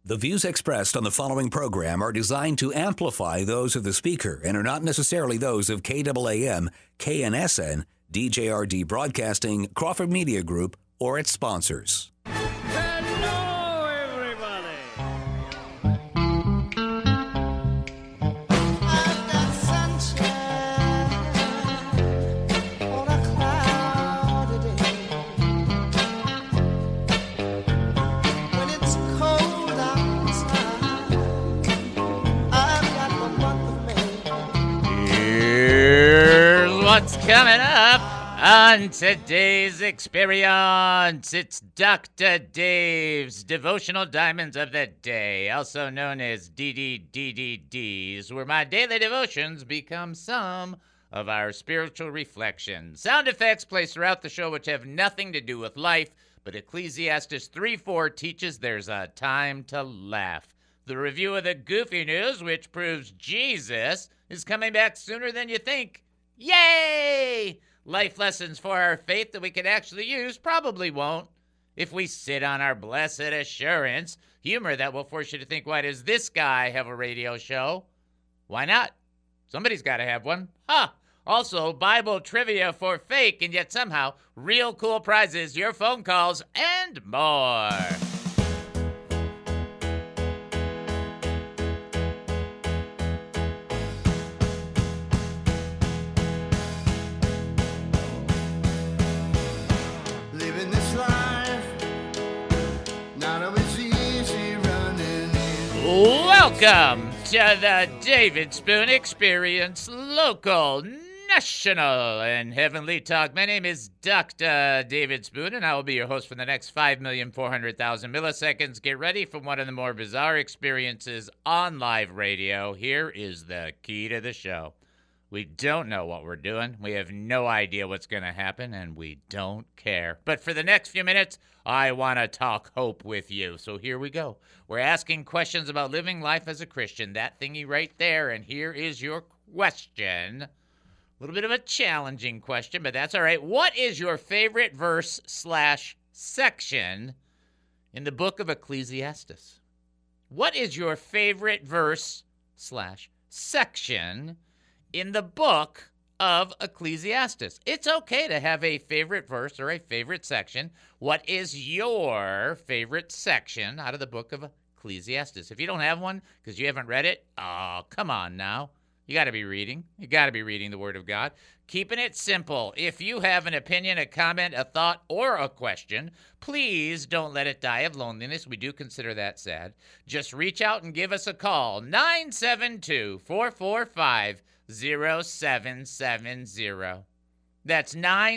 The views expressed on the following program are designed to amplify those of the speaker and are not necessarily those of KAAM, KNSN, DJRD Broadcasting, Crawford Media Group, or its sponsors. Hello, everybody. I've got sunshine on a cloudy day. When it's cold outside, I've got the month of May. Here's what's coming up on today's experience. It's Dr. Dave's Devotional Diamonds of the Day, also known as DDDDDs, where my daily devotions become some of our spiritual reflections. Sound effects placed throughout the show which have nothing to do with life, but Ecclesiastes 3:4 teaches there's a time to laugh. The review of the goofy news, which proves Jesus is coming back sooner than you think. Yay! Life lessons for our faith that we can actually use probably won't. If we sit on our blessed assurance, humor that will force you to think, why does this guy have a radio show? Why not? Somebody's got to have one. Also, Bible trivia for fake and yet somehow real cool prizes, your phone calls, and more. Living this life, not always easy running in. Welcome to the David Spoon Experience, local, national, and heavenly talk. My name is Dr. David Spoon, and I will be your host for the next 5,400,000 milliseconds. Get ready for one of the more bizarre experiences on live radio. Here is the key to the show. We don't know what we're doing. We have no idea what's going to happen, and we don't care. But for the next few minutes, I want to talk hope with you. So here we go. We're asking questions about living life as a Christian. That thingy right there. And here is your question. A little bit of a challenging question, but that's all right. What is your favorite verse/section in the book of Ecclesiastes? What is your favorite verse/section in the book of Ecclesiastes? It's okay to have a favorite verse or a favorite section. What is your favorite section out of the book of Ecclesiastes? If you don't have one because you haven't read it, oh, come on now. You got to be reading. You got to be reading the Word of God. Keeping it simple. If you have an opinion, a comment, a thought, or a question, please don't let it die of loneliness. We do consider that sad. Just reach out and give us a call. 972-445-0770. That's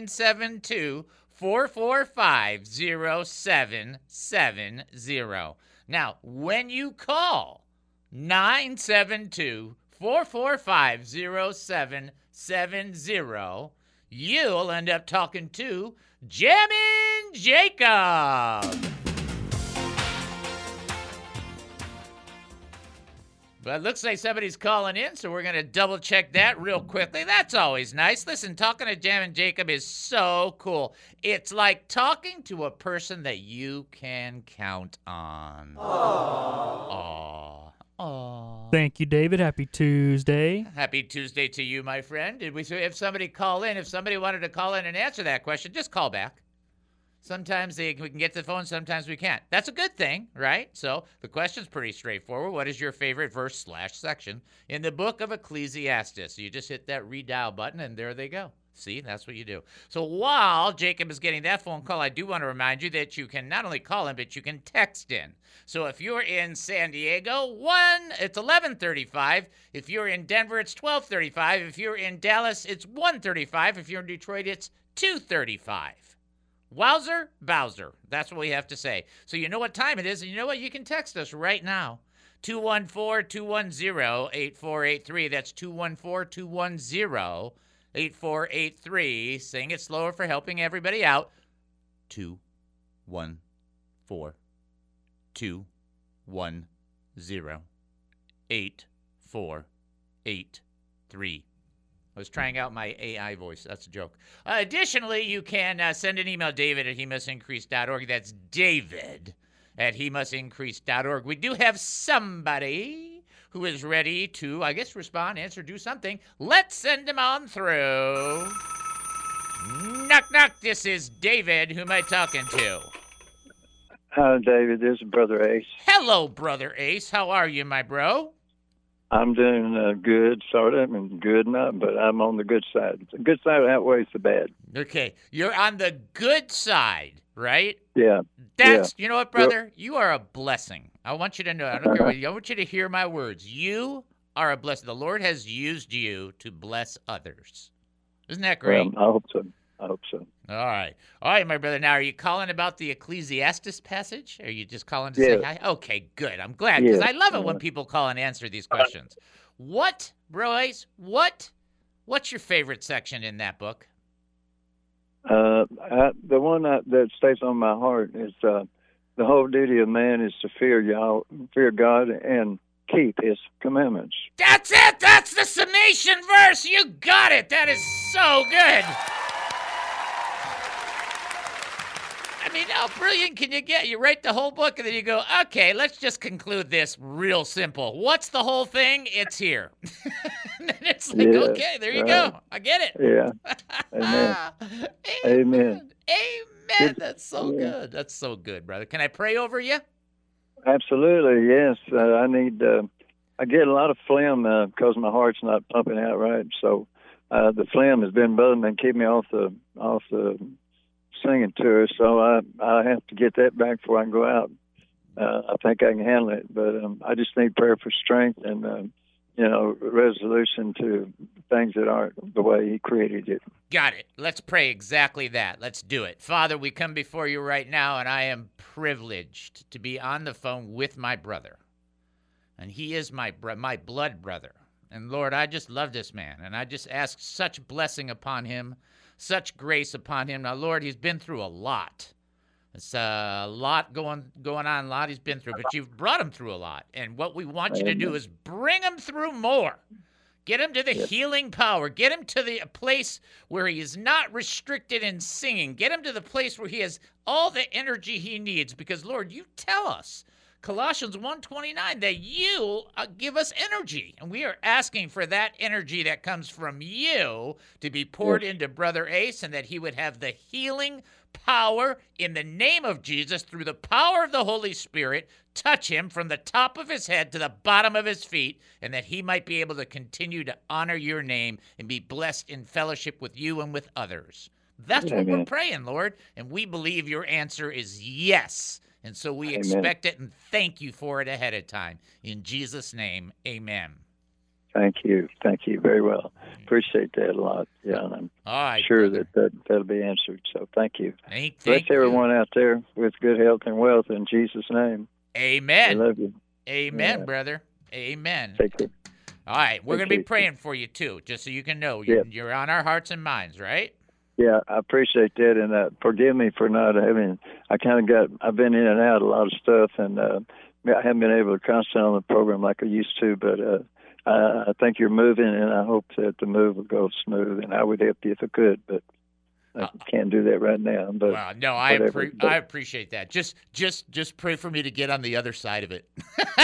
972-445-0770. Now, when you call 972-445-0770, you'll end up talking to Jammin' Jacob. But it looks like somebody's calling in, so we're going to double check that real quickly. That's always nice. Listen, talking to Jammin' Jacob is so cool. It's like talking to a person that you can count on. Aww. Aww. Thank you, David. Happy Tuesday. Happy Tuesday to you, my friend. Did we say if somebody call in, if somebody wanted to call in and answer that question, just call back. Sometimes we can get to the phone, sometimes we can't. That's a good thing, right? So the question's pretty straightforward. What is your favorite verse/section in the book of Ecclesiastes? You just hit that redial button, and there they go. See, that's what you do. So while Jacob is getting that phone call, I do want to remind you that you can not only call in, but you can text in. So if you're in San Diego, it's 11:35. If you're in Denver, it's 12:35. If you're in Dallas, it's 1:35. If you're in Detroit, it's 2:35. Wowzer, Bowser. That's what we have to say. So you know what time it is, and you know what? You can text us right now. 214-210-8483. That's 214-210-8483. Saying it slower for helping everybody out. 214-210-8483. I was trying out my AI voice. That's a joke. Additionally, you can send an email, David at HemusIncrease.org. That's David at hemustincrease.org. We do have somebody who is ready to, I guess, respond, answer, do something. Let's send him on through. Knock, knock. This is David. Who am I talking to? Hi, David. This is Brother Ace. Hello, Brother Ace. How are you, my bro? I'm doing good, sort of, and good not, but I'm on the good side. The good side outweighs the bad. Okay. You're on the good side, right? Yeah. You know what, brother? You are a blessing. I want you to know. I don't care what I want you to hear my words. You are a blessing. The Lord has used you to bless others. Isn't that great? I hope so. All right, my brother. Now, are you calling about the Ecclesiastes passage? Or are you just calling to say hi? Okay, good. I'm glad, because I love it when people call and answer these questions. What, bro Ace, what's your favorite section in that book? The one that stays on my heart is the whole duty of man is to fear God and keep His commandments. That's it. That's the summation verse. You got it. That is so good. I mean, how brilliant can you get? You write the whole book, and then you go, okay, let's just conclude this real simple. What's the whole thing? It's here. And then it's like, okay, there you go. I get it. Yeah. Amen. Amen. Amen. That's so good. That's so good, brother. Can I pray over you? Absolutely, yes. I get a lot of phlegm because my heart's not pumping out right. So the phlegm has been bothering me and keeping me off the singing tour. So I have to get that back before I can go out. I think I can handle it, but I just need prayer for strength and resolution to things that aren't the way He created it. Got it. Let's pray exactly that. Let's do it. Father, we come before you right now, and I am privileged to be on the phone with my brother. And he is my blood brother. And Lord, I just love this man, and I just ask such blessing upon him, such grace upon him. Now, Lord, he's been through a lot. It's a lot going on, a lot he's been through, but you've brought him through a lot. And what we want you to do is bring him through more. Get him to the healing power. Get him to the place where he is not restricted in singing. Get him to the place where he has all the energy he needs. Because, Lord, you tell us, Colossians 1:29, that you give us energy. And we are asking for that energy that comes from you to be poured into Brother Ace, and that he would have the healing power in the name of Jesus through the power of the Holy Spirit. Touch him from the top of his head to the bottom of his feet, and that he might be able to continue to honor your name and be blessed in fellowship with you and with others. That's what we're praying, Lord, and we believe your answer is yes. And so we expect it and thank you for it ahead of time. In Jesus' name, amen. Thank you. Thank you very well. Appreciate that a lot. Yeah, and I'm all right, sure brother. that'll be answered. So thank you. Bless everyone out there with good health and wealth in Jesus' name. Amen. I love you. Amen, brother. Amen. Take care. All right, we're going to be praying for you too, just so you can know. You're on our hearts and minds, right? Yeah, I appreciate that, and forgive me for not having. I've been in and out a lot of stuff, and I haven't been able to concentrate on the program like I used to. But I think you're moving, and I hope that the move will go smooth. And I would help you if I could, but I can't do that right now. But well, no, I appreciate that. Just pray for me to get on the other side of it.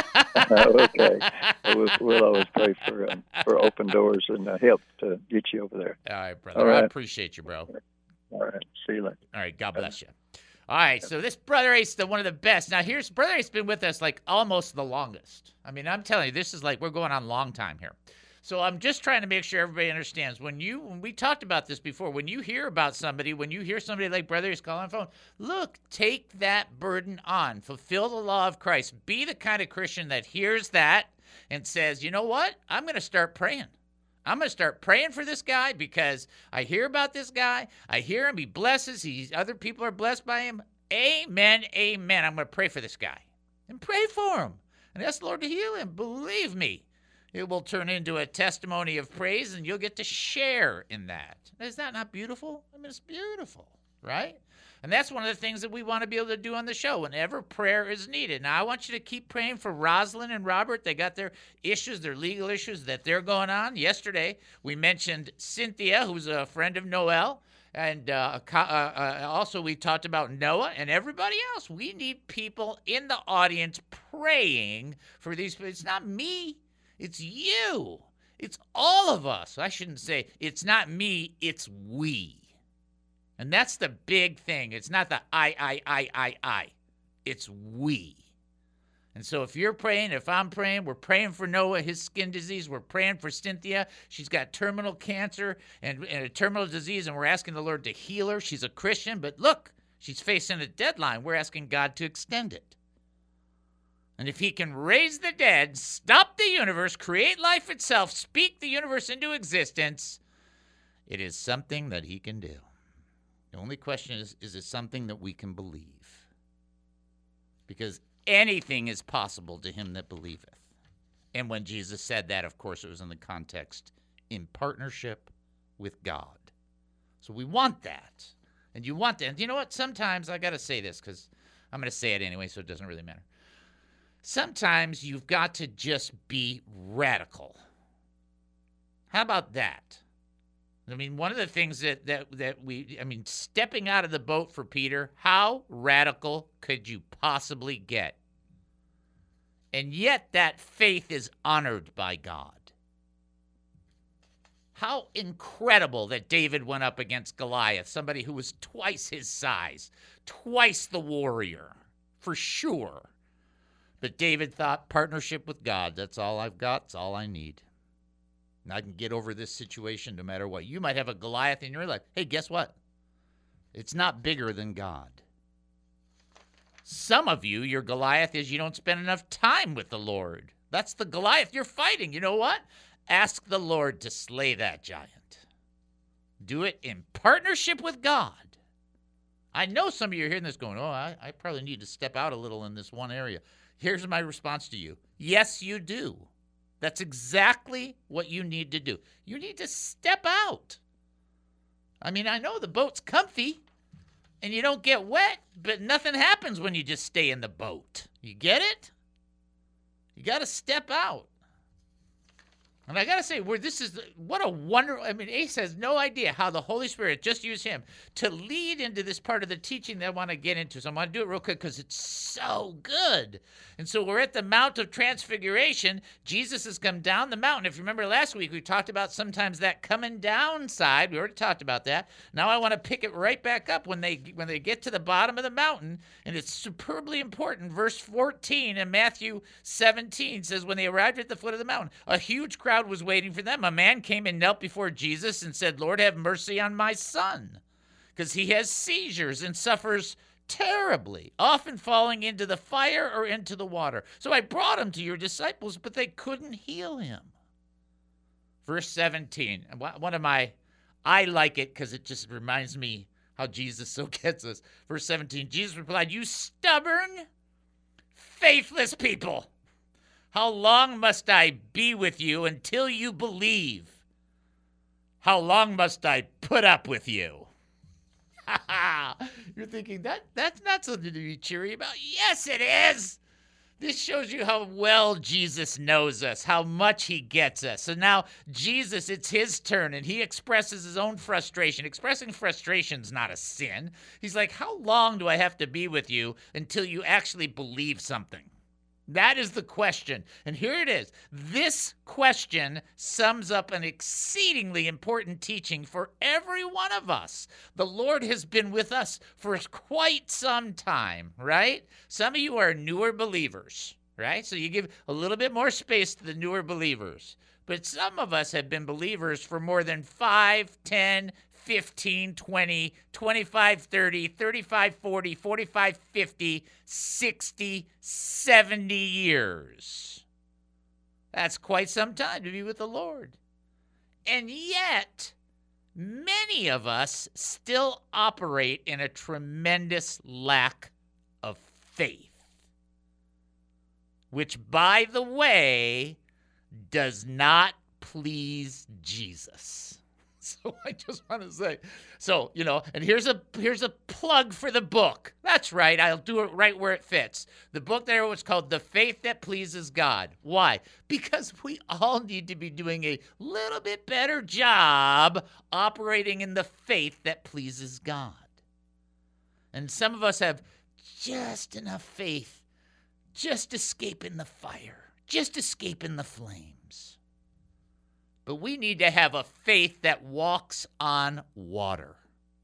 Okay, we'll always pray for open doors and help to get you over there. All right, brother. All right. I appreciate you, bro. All right. See you later. All right. God bless you. All right. So this Brother Ace is one of the best. Now, Brother Ace been with us like almost the longest. I mean, I'm telling you, this is like we're going on a long time here. So I'm just trying to make sure everybody understands. When we talked about this before, when you hear about somebody, when you hear somebody like Brother Ace calling on the phone, look, take that burden on. Fulfill the law of Christ. Be the kind of Christian that hears that and says, you know what? I'm going to start praying. I'm going to start praying for this guy because I hear about this guy. I hear him. He blesses. Other people are blessed by him. Amen. Amen. I'm going to pray for this guy and pray for him and ask the Lord to heal him. Believe me. It will turn into a testimony of praise, and you'll get to share in that. Is that not beautiful? I mean, it's beautiful, right? And that's one of the things that we want to be able to do on the show whenever prayer is needed. Now, I want you to keep praying for Rosalind and Robert. They got their issues, their legal issues that they're going on. Yesterday, we mentioned Cynthia, who's a friend of Noel, And also we talked about Noah and everybody else. We need people in the audience praying for these people. It's not me. It's you. It's all of us. I shouldn't say it's not me. It's we. And that's the big thing. It's not the I. It's we. And so if you're praying, if I'm praying, we're praying for Noah, his skin disease. We're praying for Cynthia. She's got terminal cancer and a terminal disease, and we're asking the Lord to heal her. She's a Christian, but look, she's facing a deadline. We're asking God to extend it. And if he can raise the dead, stop the universe, create life itself, speak the universe into existence, it is something that he can do. The only question is it something that we can believe? Because anything is possible to him that believeth. And when Jesus said that, of course, it was in the context in partnership with God. So we want that. And you want that. And you know what? Sometimes, I got to say this because I'm going to say it anyway, so it doesn't really matter. Sometimes you've got to just be radical. How about that? I mean, one of the things that stepping out of the boat for Peter, how radical could you possibly get? And yet that faith is honored by God. How incredible that David went up against Goliath, somebody who was twice his size, twice the warrior, for sure. But David thought, partnership with God, that's all I've got, that's all I need. And I can get over this situation no matter what. You might have a Goliath in your life. Hey, guess what? It's not bigger than God. Some of you, your Goliath is you don't spend enough time with the Lord. That's the Goliath you're fighting. You know what? Ask the Lord to slay that giant. Do it in partnership with God. I know some of you are hearing this going, I probably need to step out a little in this one area. Here's my response to you. Yes, you do. That's exactly what you need to do. You need to step out. I mean, I know the boat's comfy and you don't get wet, but nothing happens when you just stay in the boat. You get it? You got to step out. And I got to say, what a wonderful, Ace has no idea how the Holy Spirit just used him to lead into this part of the teaching that I want to get into. So I'm going to do it real quick because it's so good. And so we're at the Mount of Transfiguration. Jesus has come down the mountain. If you remember last week, we talked about sometimes that coming down side. We already talked about that. Now I want to pick it right back up when they get to the bottom of the mountain. And it's superbly important. Verse 14 in Matthew 17 says, when they arrived at the foot of the mountain, a huge crowd was waiting for them. A man came and knelt before Jesus and said, Lord, have mercy on my son, because he has seizures and suffers terribly, often falling into the fire or into the water. So I brought him to your disciples, but they couldn't heal him. Verse 17, I like it because it just reminds me how Jesus so gets us. Verse 17, Jesus replied, you stubborn, faithless people. How long must I be with you until you believe? How long must I put up with you? You're thinking, that's not something to be cheery about. Yes, it is. This shows you how well Jesus knows us, how much he gets us. So now Jesus, it's his turn, and he expresses his own frustration. Expressing frustration is not a sin. He's like, how long do I have to be with you until you actually believe something? That is the question. And here it is. This question sums up an exceedingly important teaching for every one of us. The Lord has been with us for quite some time, right? Some of you are newer believers, right? So you give a little bit more space to the newer believers. But some of us have been believers for more than 5, 10, 15, 20, 25, 30, 35, 40, 45, 50, 60, 70 years. That's quite some time to be with the Lord. And yet, many of us still operate in a tremendous lack of faith, which, by the way, does not please Jesus. So I just want to say, and here's a plug for the book. That's right. I'll do it right where it fits. The book there was called The Faith That Pleases God. Why? Because we all need to be doing a little bit better job operating in the faith that pleases God. And some of us have just enough faith, just escaping the fire, just escaping the flames. But we need to have a faith that walks on water.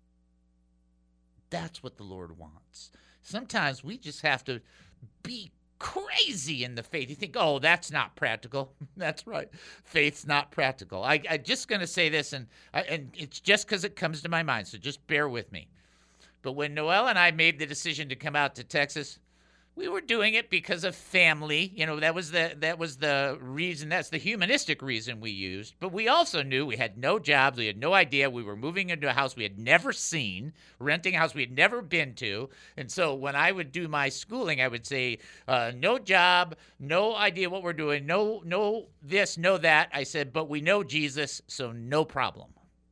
That's what the Lord wants. Sometimes we just have to be crazy in the faith. You think, oh, that's not practical. That's right. Faith's not practical. I'm just going to say this, and it's just because it comes to my mind, so just bear with me. But when Noelle and I made the decision to come out to Texas, we were doing it because of family. That was the reason. That's the humanistic reason we used. But we also knew we had no jobs. We had no idea. We were moving into a house we had never seen, renting a house we had never been to. And so when I would do my schooling, I would say, no job, no idea what we're doing, no this, no that. I said, but we know Jesus, so no problem.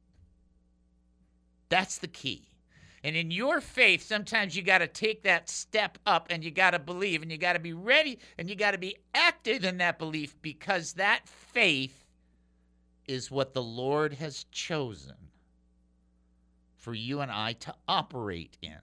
That's the key. And in your faith, sometimes you got to take that step up and you got to believe and you got to be ready and you got to be active in that belief, because that faith is what the Lord has chosen for you and I to operate in.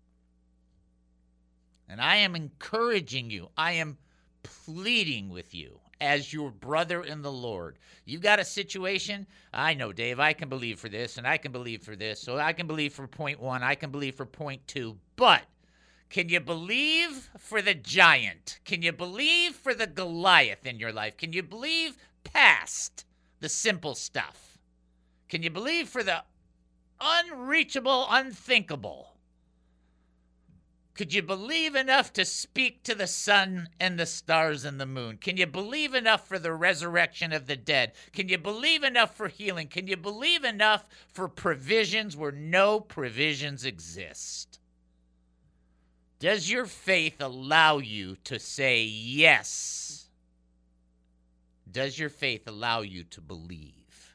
And I am encouraging you. I am pleading with you as your brother in the Lord. You got a situation? I know, Dave, I can believe for this, and I can believe for this. So I can believe for point 1, I can believe for point 2. But can you believe for the giant? Can you believe for the Goliath in your life? Can you believe past the simple stuff? Can you believe for the unreachable, unthinkable? Could you believe enough to speak to the sun and the stars and the moon? Can you believe enough for the resurrection of the dead? Can you believe enough for healing? Can you believe enough for provisions where no provisions exist? Does your faith allow you to say yes? Does your faith allow you to believe?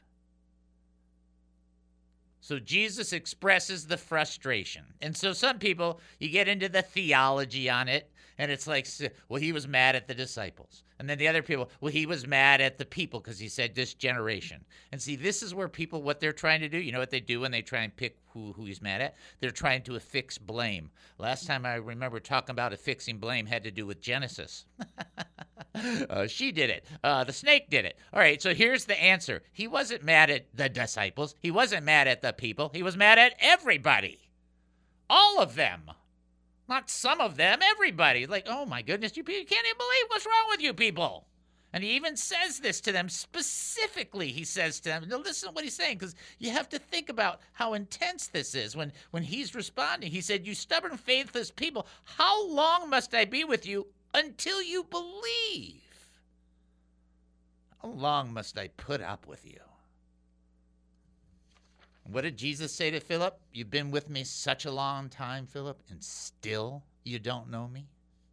So Jesus expresses the frustration. And so some people, you get into the theology on it, and it's like, well, he was mad at the disciples. And then the other people, well, he was mad at the people because he said this generation. And see, this is where people, what they're trying to do, you know what they do when they try and pick who he's mad at? They're trying to affix blame. Last time I remember talking about affixing blame had to do with Genesis. She did it. The snake did it. All right, so here's the answer. He wasn't mad at the disciples. He wasn't mad at the people. He was mad at everybody. All of them. Not some of them, everybody. Like, oh my goodness, you can't even believe what's wrong with you people. And he even says this to them specifically. He says to them, now listen to what he's saying, because you have to think about how intense this is. When he's responding, he said, you stubborn, faithless people, how long must I be with you until you believe? How long must I put up with you? What did Jesus say to Philip? You've been with me such a long time, Philip, and still you don't know me?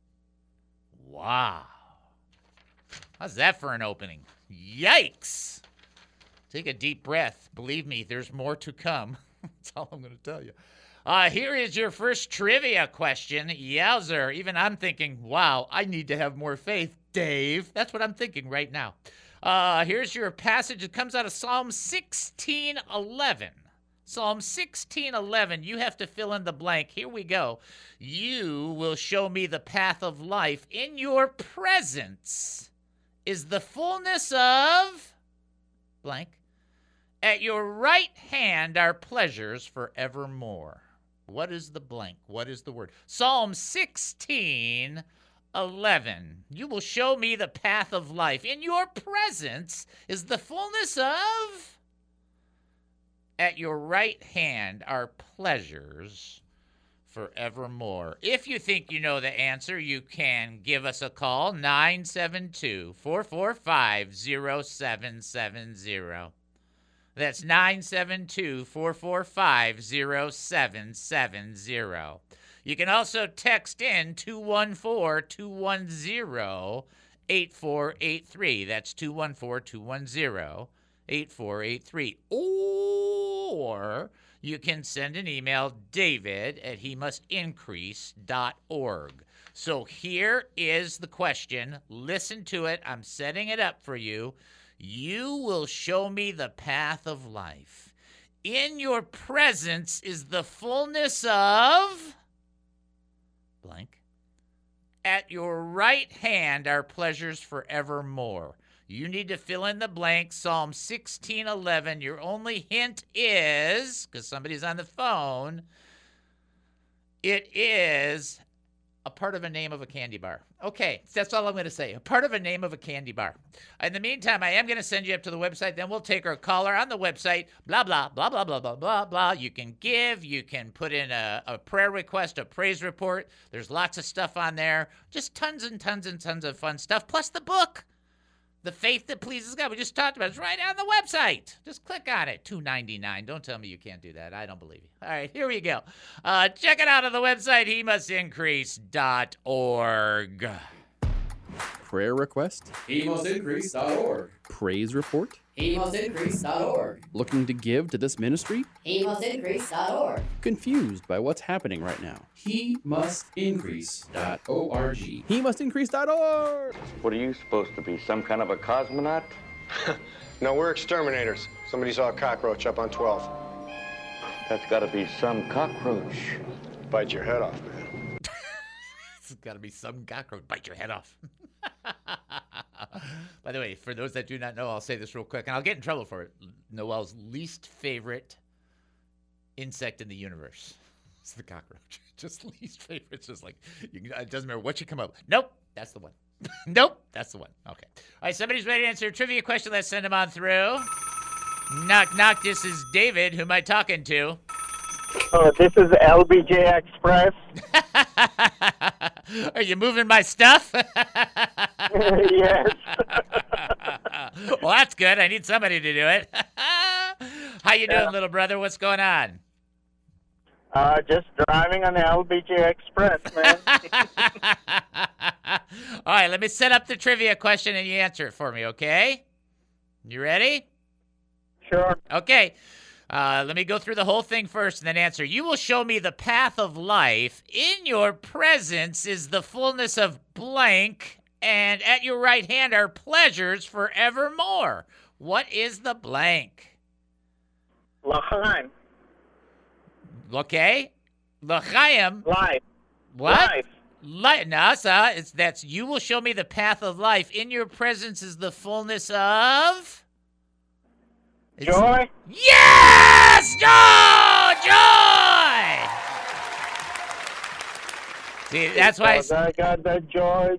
Wow. How's that for an opening? Yikes. Take a deep breath. Believe me, there's more to come. That's all I'm going to tell you. Here is your first trivia question. Yowzer. Even I'm thinking, wow, I need to have more faith, Dave. That's what I'm thinking right now. Here's your passage. It comes out of Psalm 16:11. Psalm 16:11. You have to fill in the blank. Here we go. You will show me the path of life. In your presence is the fullness of blank. At your right hand are pleasures forevermore. What is the blank? What is the word? Psalm 16:11. You will show me the path of life. In your presence is the fullness of. At your right hand are pleasures forevermore. If you think you know the answer, you can give us a call, 972-445-0770. That's 972-445-0770. You can also text in 214-210-8483. That's 214-210-8483. or you can send an email, david@hemustincrease.org. So here is the question. Listen to it. I'm setting it up for you. You will show me the path of life. In your presence is the fullness of blank. At your right hand are pleasures forevermore. You need to fill in the blank. Psalm 16:11. Your only hint is, because somebody's on the phone, it is a part of a name of a candy bar. Okay, that's all I'm going to say. A part of a name of a candy bar. In the meantime, I am going to send you up to the website. Then we'll take our caller on the website. Blah, blah, blah, blah, blah, blah, blah, blah. You can give. You can put in a prayer request, a praise report. There's lots of stuff on there. Just tons and tons and tons of fun stuff. Plus the book. The Faith That Pleases God. We just talked about it. It's right on the website. Just click on it. $2.99. Don't tell me you can't do that. I don't believe you. All right, here we go. Check it out on the website, hemustincrease.org. Prayer request? HeMustIncrease.org. Praise report? HeMustIncrease.org. Looking to give to this ministry? HeMustIncrease.org. Confused by what's happening right now? HeMustIncrease.org. HeMustIncrease.org! What are you supposed to be, some kind of a cosmonaut? No, we're exterminators. Somebody saw a cockroach up on 12. That's got to be some cockroach. Bite your head off, man. It's got to be some cockroach. Bite your head off. By the way, for those that do not know, I'll say this real quick, and I'll get in trouble for it. Noel's least favorite insect in the universe is the cockroach. Just least favorite. It's just like, it doesn't matter what you come up with. Nope, that's the one. Nope, that's the one. Okay. All right, somebody's ready to answer a trivia question. Let's send them on through. Knock, knock. This is David. Who am I talking to? Oh, this is LBJ Express. Are you moving my stuff? Yes. Well, that's good. I need somebody to do it. How you doing, little brother? What's going on? Just driving on the LBJ Express, man. All right, let me set up the trivia question and you answer it for me, okay? You ready? Sure. Okay. Let me go through the whole thing first and then answer. You will show me the path of life. In your presence is the fullness of blank, and at your right hand are pleasures forevermore. What is the blank? L'chaim. Okay. L'chaim. Life. What? Life. Nasa. That's you will show me the path of life. In your presence is the fullness of Joy? Yes! Joy! See, that's why I got the joy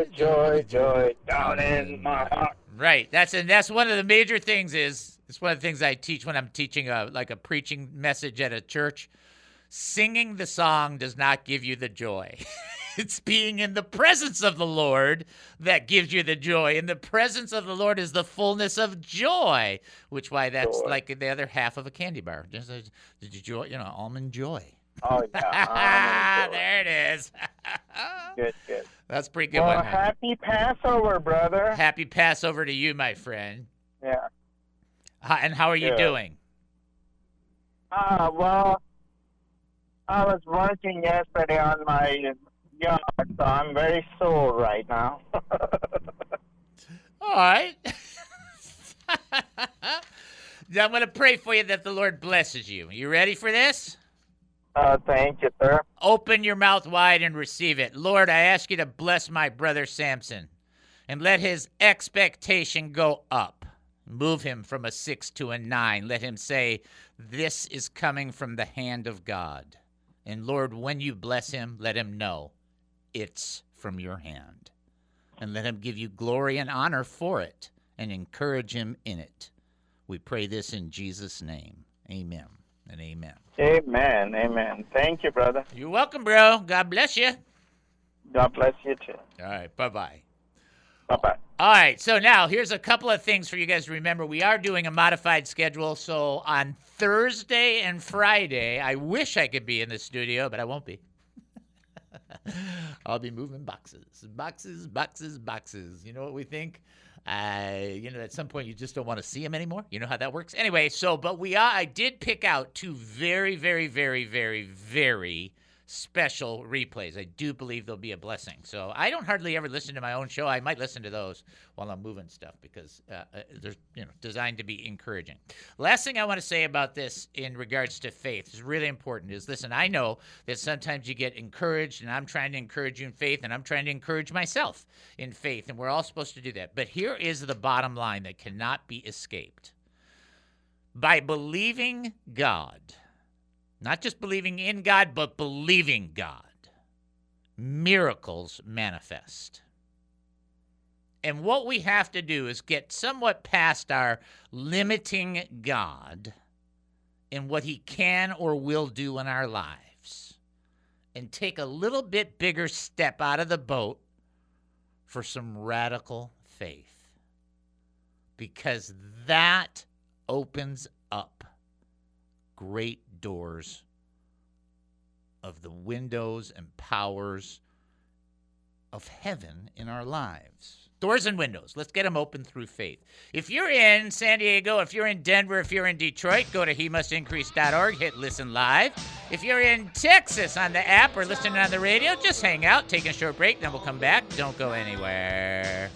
down in my heart. Right. That's one of the major things it's one of the things I teach when I'm teaching a preaching message at a church. Singing the song does not give you the joy. It's being in the presence of the Lord that gives you the joy. In the presence of the Lord is the fullness of joy, which why that's like the other half of a candy bar. Just joy, almond joy. Oh, yeah. There it is. Good. That's a pretty good well, one. Happy Passover, brother. Happy Passover to you, my friend. Yeah. And how are you doing? Well, I was working yesterday on my yard, so I'm very sore right now. All right. Now I'm going to pray for you that the Lord blesses you. You ready for this? Thank you, sir. Open your mouth wide and receive it. Lord, I ask you to bless my brother Samson and let his expectation go up. Move him from a 6 to a 9. Let him say, this is coming from the hand of God. And Lord, when you bless him, let him know it's from your hand. And let him give you glory and honor for it and encourage him in it. We pray this in Jesus' name. Amen and amen. Amen. Thank you, brother. You're welcome, bro. God bless you. God bless you, too. All right, bye-bye. Bye-bye. All right, so now here's a couple of things for you guys to remember. We are doing a modified schedule, so on Thursday and Friday, I wish I could be in the studio, but I won't be. I'll be moving boxes. You know what we think? At some point you just don't want to see them anymore. You know how that works? Anyway, I did pick out 2 very, very, very, very, very special replays. I do believe they'll be a blessing. So I don't hardly ever listen to my own show. I might listen to those while I'm moving stuff because they're designed to be encouraging. Last thing I want to say about this in regards to faith is really important is, listen, I know that sometimes you get encouraged, and I'm trying to encourage you in faith, and I'm trying to encourage myself in faith, and we're all supposed to do that. But here is the bottom line that cannot be escaped. By believing God, not just believing in God, but believing God, miracles manifest. And what we have to do is get somewhat past our limiting God in what he can or will do in our lives and take a little bit bigger step out of the boat for some radical faith. Because that opens up great doors of the windows and powers of heaven in our lives. Doors and windows. Let's get them open through faith. If you're in San Diego, if you're in Denver, if you're in Detroit, go to hemustincrease.org, hit listen live. If you're in Texas on the app or listening on the radio, just hang out, take a short break, then we'll come back. Don't go anywhere.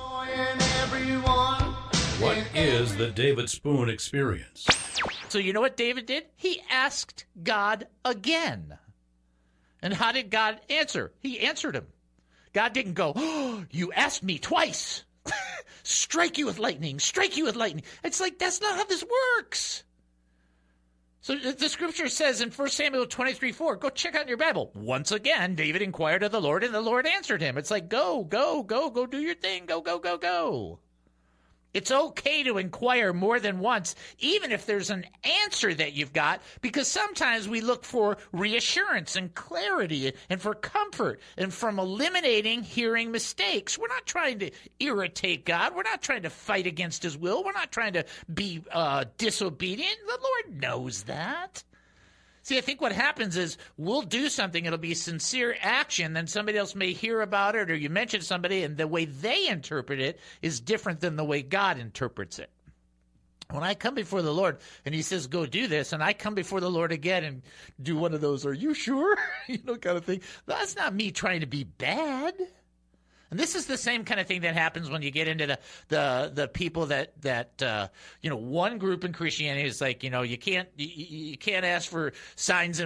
What is the David Spoon Experience? So you know what David did? He asked God again. And how did God answer? He answered him. God didn't go, oh, you asked me twice. Strike you with lightning. Strike you with lightning. It's like, that's not how this works. So the scripture says in 1 Samuel 23:4, go check out your Bible. Once again, David inquired of the Lord, and the Lord answered him. It's like, go do your thing. Go. It's okay to inquire more than once, even if there's an answer that you've got, because sometimes we look for reassurance and clarity and for comfort and from eliminating hearing mistakes. We're not trying to irritate God. We're not trying to fight against his will. We're not trying to be disobedient. The Lord knows that. See, I think what happens is we'll do something, it'll be sincere action, then somebody else may hear about it, or you mention somebody, and the way they interpret it is different than the way God interprets it. When I come before the Lord and he says, go do this, and I come before the Lord again and do one of those, are you sure? Kind of thing. That's not me trying to be bad. And this is the same kind of thing that happens when you get into the people that one group in Christianity is like, you can't ask for signs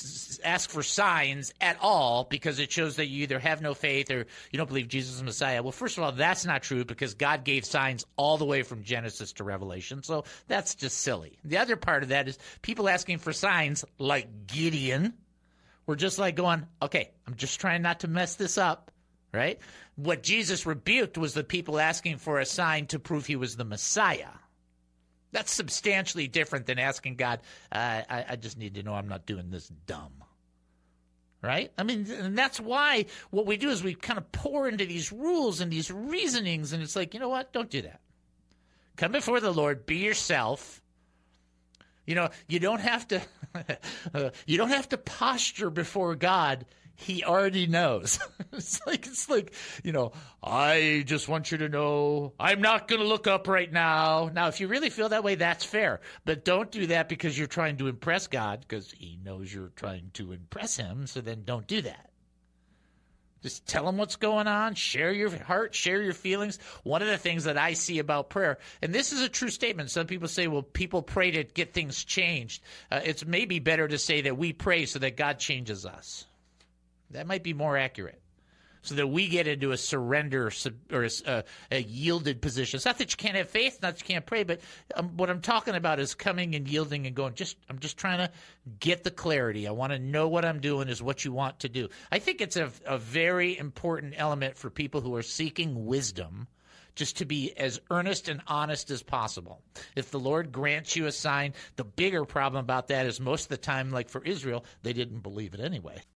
at all because it shows that you either have no faith or you don't believe Jesus is Messiah. Well, first of all, that's not true because God gave signs all the way from Genesis to Revelation, so that's just silly. The other part of that is people asking for signs like Gideon. We're just like going, okay, I'm just trying not to mess this up. Right? What Jesus rebuked was the people asking for a sign to prove he was the Messiah. That's substantially different than asking God, I just need to know I'm not doing this dumb. Right? I mean, and that's why what we do is we kind of pour into these rules and these reasonings, and it's like, you know what? Don't do that. Come before the Lord, be yourself. You don't have to posture before God. He already knows. It's like, I just want you to know I'm not going to look up right now. Now, if you really feel that way, that's fair. But don't do that because you're trying to impress God, because he knows you're trying to impress him. So then don't do that. Just tell him what's going on. Share your heart. Share your feelings. One of the things that I see about prayer, and this is a true statement. Some people say, well, people pray to get things changed. It's maybe better to say that we pray so that God changes us. That might be more accurate, so that we get into a surrender or a yielded position. It's not that you can't have faith, not that you can't pray, but what I'm talking about is coming and yielding and going, I'm just trying to get the clarity. I want to know what I'm doing is what you want to do. I think it's a very important element for people who are seeking wisdom, just to be as earnest and honest as possible. If the Lord grants you a sign, the bigger problem about that is most of the time, like for Israel, they didn't believe it anyway.